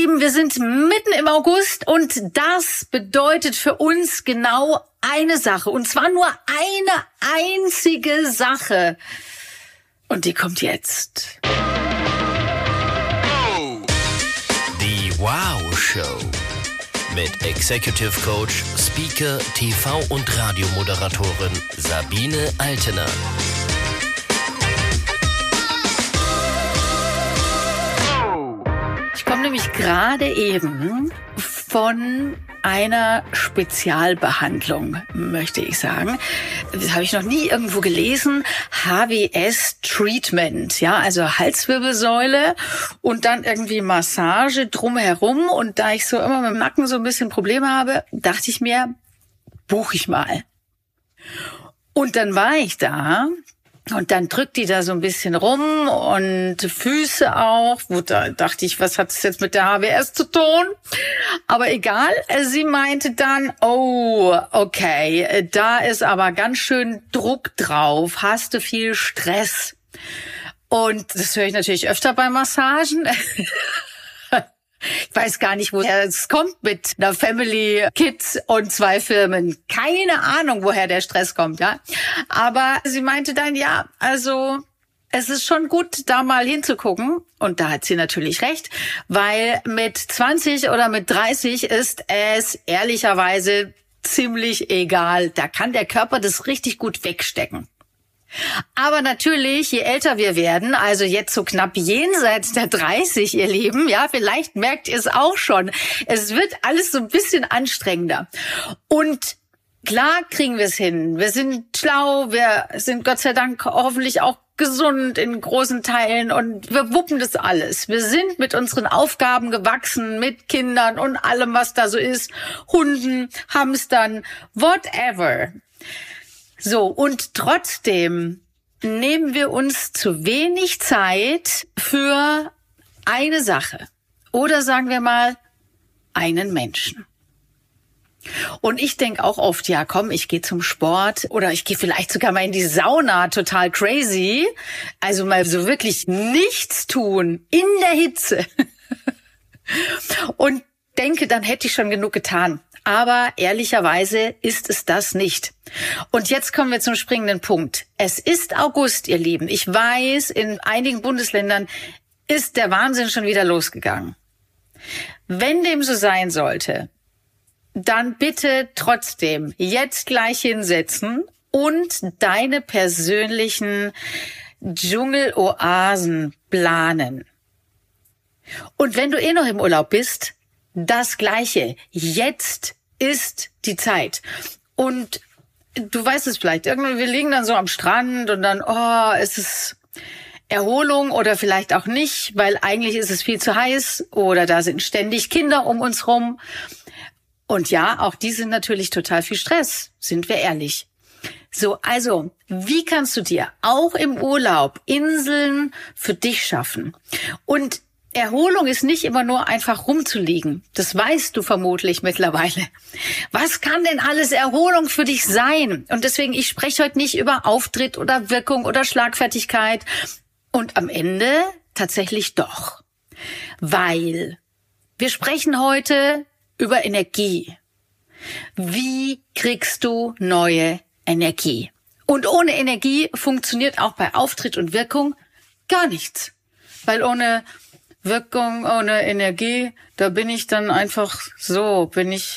Lieben, wir sind mitten im August und das bedeutet für uns genau eine Sache. Und zwar nur eine einzige Sache. Und die kommt jetzt. Die Wow Show. Mit Executive Coach, Speaker, TV- und Radiomoderatorin Sabine Altener. Ich komme nämlich gerade eben von einer Spezialbehandlung, möchte ich sagen. Das habe ich noch nie irgendwo gelesen. HWS-Treatment, ja, also Halswirbelsäule und dann irgendwie Massage drumherum. Und da ich so immer mit dem Nacken so ein bisschen Probleme habe, dachte ich mir, buche ich mal. Und dann war ich da. Und dann drückt die da so ein bisschen rum und Füße auch. Wo da dachte ich, was hat es jetzt mit der HWS zu tun? Aber egal, sie meinte dann, oh, okay, da ist aber ganz schön Druck drauf. Hast du viel Stress? Und das höre ich natürlich öfter bei Massagen. Ich weiß gar nicht, woher es kommt mit einer Family, Kids und 2 Firmen. Keine Ahnung, woher der Stress kommt, ja. Aber sie meinte dann, ja, also es ist schon gut, da mal hinzugucken. Und da hat sie natürlich recht, weil mit 20 oder mit 30 ist es ehrlicherweise ziemlich egal. Da kann der Körper das richtig gut wegstecken. Aber natürlich, je älter wir werden, also jetzt so knapp jenseits der 30, ihr Lieben, ja, vielleicht merkt ihr es auch schon, es wird alles so ein bisschen anstrengender. Und klar kriegen wir es hin. Wir sind schlau, wir sind Gott sei Dank hoffentlich auch gesund in großen Teilen und wir wuppen das alles. Wir sind mit unseren Aufgaben gewachsen, mit Kindern und allem, was da so ist, Hunden, Hamstern, whatever. So, und trotzdem nehmen wir uns zu wenig Zeit für eine Sache. Oder sagen wir mal, einen Menschen. Und ich denke auch oft, ja komm, ich gehe zum Sport oder ich gehe vielleicht sogar mal in die Sauna, total crazy. Also mal so wirklich nichts tun in der Hitze. Und denke, dann hätte ich schon genug getan. Aber ehrlicherweise ist es das nicht. Und jetzt kommen wir zum springenden Punkt. Es ist August, ihr Lieben. Ich weiß, in einigen Bundesländern ist der Wahnsinn schon wieder losgegangen. Wenn dem so sein sollte, dann bitte trotzdem jetzt gleich hinsetzen und deine persönlichen Dschungeloasen planen. Und wenn du eh noch im Urlaub bist, das Gleiche. Jetzt ist die Zeit. Und du weißt es vielleicht, irgendwie wir liegen dann so am Strand und dann, es ist Erholung oder vielleicht auch nicht, weil eigentlich ist es viel zu heiß oder da sind ständig Kinder um uns rum. Und ja, auch die sind natürlich total viel Stress, sind wir ehrlich. So, also, wie kannst du dir auch im Urlaub Inseln für dich schaffen? Und Erholung ist nicht immer nur einfach rumzuliegen. Das weißt du vermutlich mittlerweile. Was kann denn alles Erholung für dich sein? Und deswegen, ich spreche heute nicht über Auftritt oder Wirkung oder Schlagfertigkeit. Und am Ende tatsächlich doch. Weil wir sprechen heute über Energie. Wie kriegst du neue Energie? Und ohne Energie funktioniert auch bei Auftritt und Wirkung gar nichts. Weil ohne Wirkung, ohne Energie, da bin ich dann einfach so,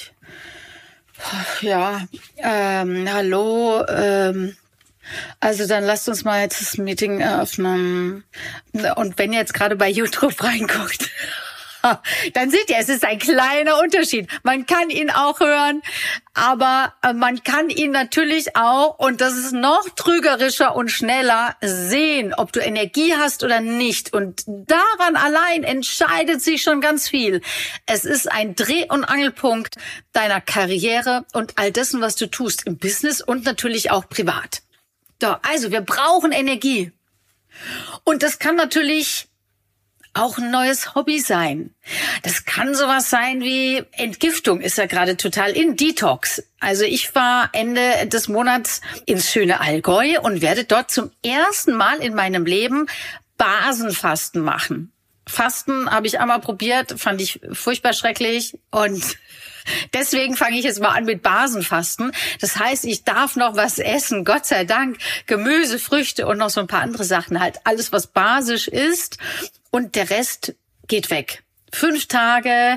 hallo, also dann lasst uns mal jetzt das Meeting eröffnen. Und wenn ihr jetzt gerade bei YouTube reinguckt, dann seht ihr, es ist ein kleiner Unterschied. Man kann ihn auch hören, aber man kann ihn natürlich auch, und das ist noch trügerischer und schneller, sehen, ob du Energie hast oder nicht. Und daran allein entscheidet sich schon ganz viel. Es ist ein Dreh- und Angelpunkt deiner Karriere und all dessen, was du tust im Business und natürlich auch privat. So, also wir brauchen Energie. Und das kann natürlich auch ein neues Hobby sein. Das kann sowas sein wie Entgiftung, ist ja gerade total in Detox. Also ich war Ende des Monats ins schöne Allgäu und werde dort zum ersten Mal in meinem Leben Basenfasten machen. Fasten habe ich einmal probiert, fand ich furchtbar schrecklich und deswegen fange ich jetzt mal an mit Basenfasten. Das heißt, ich darf noch was essen, Gott sei Dank. Gemüse, Früchte und noch so ein paar andere Sachen. Halt alles, was basisch ist. Und der Rest geht weg. 5 Tage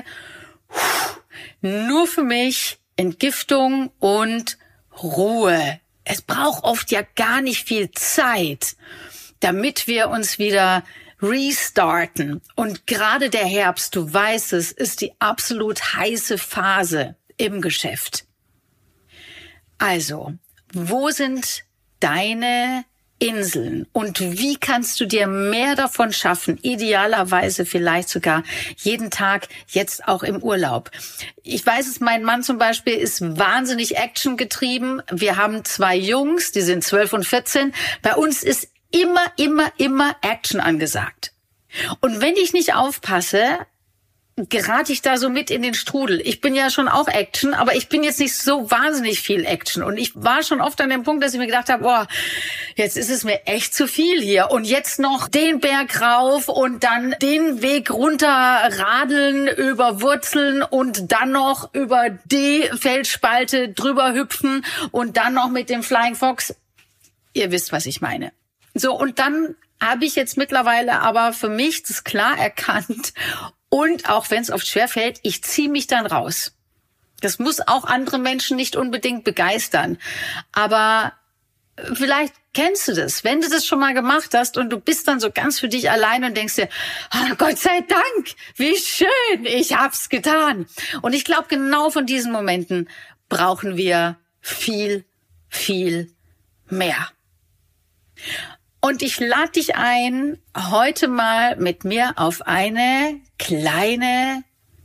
nur für mich, Entgiftung und Ruhe. Es braucht oft ja gar nicht viel Zeit, damit wir uns wieder restarten. Und gerade der Herbst, du weißt es, ist die absolut heiße Phase im Geschäft. Also, wo sind deine Inseln und wie kannst du dir mehr davon schaffen? Idealerweise vielleicht sogar jeden Tag, jetzt auch im Urlaub. Ich weiß es, mein Mann zum Beispiel ist wahnsinnig actiongetrieben. Wir haben 2 Jungs, die sind 12 und 14. Bei uns ist immer Action angesagt. Und wenn ich nicht aufpasse, gerate ich da so mit in den Strudel. Ich bin ja schon auch Action, aber ich bin jetzt nicht so wahnsinnig viel Action. Und ich war schon oft an dem Punkt, dass ich mir gedacht habe, boah, jetzt ist es mir echt zu viel hier. Und jetzt noch den Berg rauf und dann den Weg runter radeln, über Wurzeln und dann noch über die Felsspalte drüber hüpfen und dann noch mit dem Flying Fox. Ihr wisst, was ich meine. So, und dann habe ich jetzt mittlerweile aber für mich das klar erkannt. Und auch wenn es oft schwerfällt, ich ziehe mich dann raus. Das muss auch andere Menschen nicht unbedingt begeistern. Aber vielleicht kennst du das, wenn du das schon mal gemacht hast und du bist dann so ganz für dich allein und denkst dir, oh, Gott sei Dank, wie schön, ich hab's getan. Und ich glaube, genau von diesen Momenten brauchen wir viel mehr. Und ich lade dich ein, heute mal mit mir auf eine kleine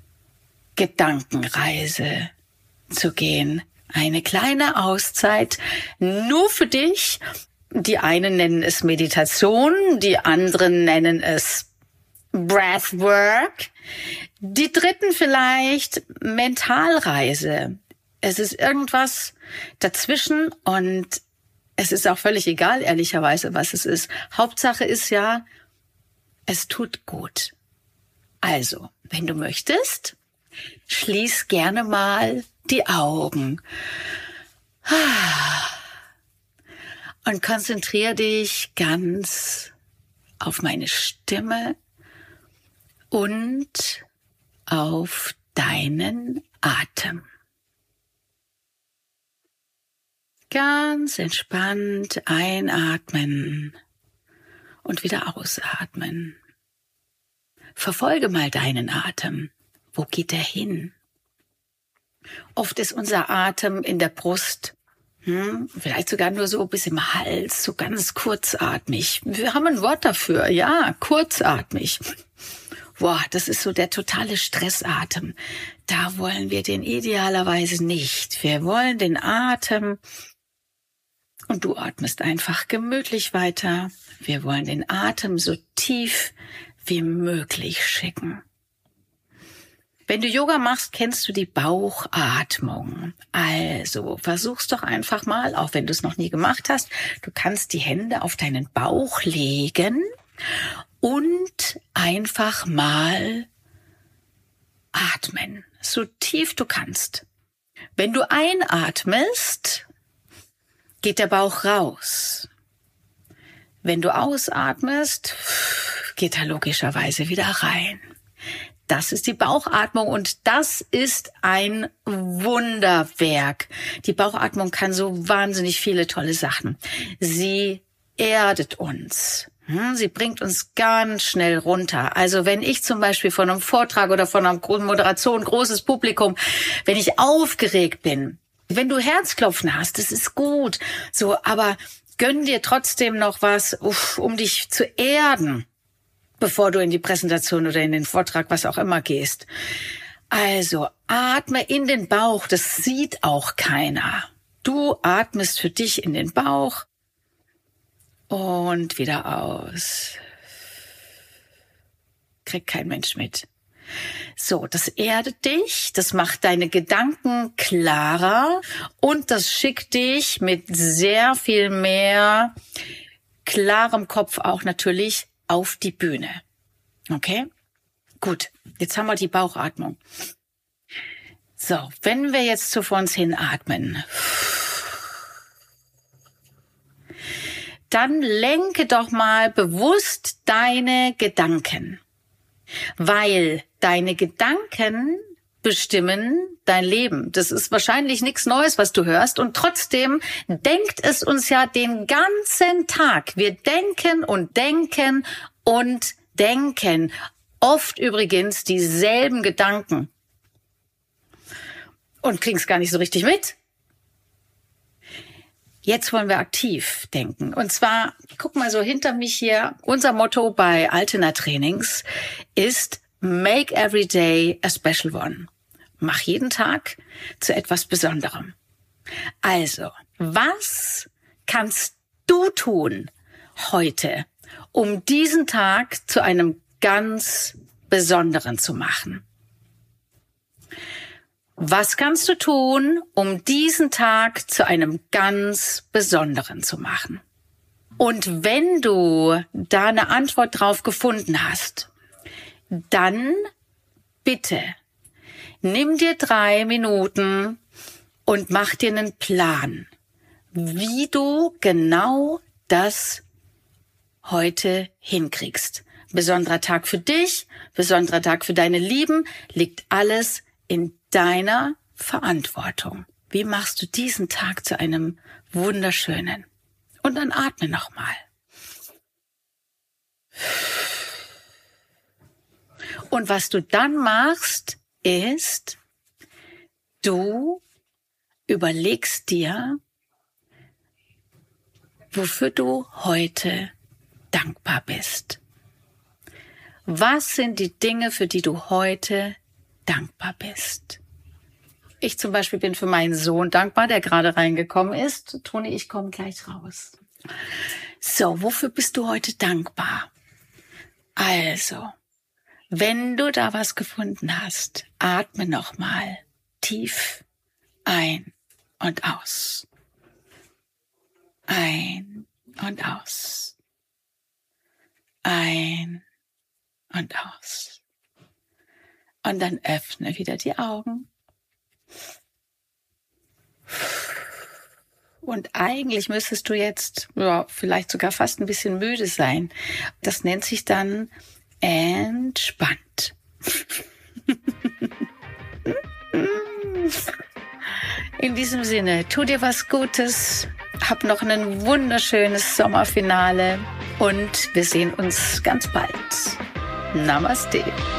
Gedankenreise zu gehen. Eine kleine Auszeit nur für dich. Die einen nennen es Meditation, die anderen nennen es Breathwork. Die dritten vielleicht Mentalreise. Es ist irgendwas dazwischen und es ist auch völlig egal, ehrlicherweise, was es ist. Hauptsache ist ja, es tut gut. Also, wenn du möchtest, schließ gerne mal die Augen und konzentriere dich ganz auf meine Stimme und auf deinen Atem. Ganz entspannt einatmen und wieder ausatmen. Verfolge mal deinen Atem. Wo geht er hin? Oft ist unser Atem in der Brust, vielleicht sogar nur so bis im Hals, so ganz kurzatmig. Wir haben ein Wort dafür, ja, kurzatmig. Boah, das ist so der totale Stressatem. Da wollen wir den idealerweise nicht. Wir wollen den Atem. Und du atmest einfach gemütlich weiter. Wir wollen den Atem so tief wie möglich schicken. Wenn du Yoga machst, kennst du die Bauchatmung. Also versuch's doch einfach mal, auch wenn du es noch nie gemacht hast. Du kannst die Hände auf deinen Bauch legen und einfach mal atmen, so tief du kannst. Wenn du einatmest, geht der Bauch raus. Wenn du ausatmest, geht er logischerweise wieder rein. Das ist die Bauchatmung und das ist ein Wunderwerk. Die Bauchatmung kann so wahnsinnig viele tolle Sachen. Sie erdet uns. Sie bringt uns ganz schnell runter. Also wenn ich zum Beispiel von einem Vortrag oder von einer Moderation, großes Publikum, wenn ich aufgeregt bin, wenn du Herzklopfen hast, das ist gut. So, aber gönn dir trotzdem noch was, um dich zu erden, bevor du in die Präsentation oder in den Vortrag, was auch immer gehst. Also atme in den Bauch, das sieht auch keiner. Du atmest für dich in den Bauch und wieder aus. Kriegt kein Mensch mit. So, das erdet dich, das macht deine Gedanken klarer und das schickt dich mit sehr viel mehr klarem Kopf auch natürlich auf die Bühne. Okay? Gut, jetzt haben wir die Bauchatmung. So, wenn wir jetzt so vor uns hin atmen, dann lenke doch mal bewusst deine Gedanken, weil deine Gedanken bestimmen dein Leben. Das ist wahrscheinlich nichts Neues, was du hörst, und trotzdem denkt es uns ja den ganzen Tag. Wir denken und denken und denken. Oft übrigens dieselben Gedanken. Und kriegst gar nicht so richtig mit. Jetzt wollen wir aktiv denken. Und zwar, guck mal so hinter mich hier, unser Motto bei Altena Trainings ist Make every day a special one. Mach jeden Tag zu etwas Besonderem. Also, was kannst du tun heute, um diesen Tag zu einem ganz Besonderen zu machen? Was kannst du tun, um diesen Tag zu einem ganz Besonderen zu machen? Und wenn du da eine Antwort drauf gefunden hast, dann bitte nimm dir 3 Minuten und mach dir einen Plan, wie du genau das heute hinkriegst. Besonderer Tag für dich, besonderer Tag für deine Lieben, liegt alles in deiner Verantwortung. Wie machst du diesen Tag zu einem wunderschönen? Und dann atme nochmal. Und was du dann machst, ist, du überlegst dir, wofür du heute dankbar bist. Was sind die Dinge, für die du heute dankbar bist? Ich zum Beispiel bin für meinen Sohn dankbar, der gerade reingekommen ist. Toni, ich komme gleich raus. So, wofür bist du heute dankbar? Also, wenn du da was gefunden hast, atme nochmal tief ein und aus. Ein und aus. Ein und aus. Und dann öffne wieder die Augen. Und eigentlich müsstest du jetzt vielleicht sogar fast ein bisschen müde sein. Das nennt sich dann entspannt. In diesem Sinne, tu dir was Gutes, hab noch ein wunderschönes Sommerfinale und wir sehen uns ganz bald. Namaste.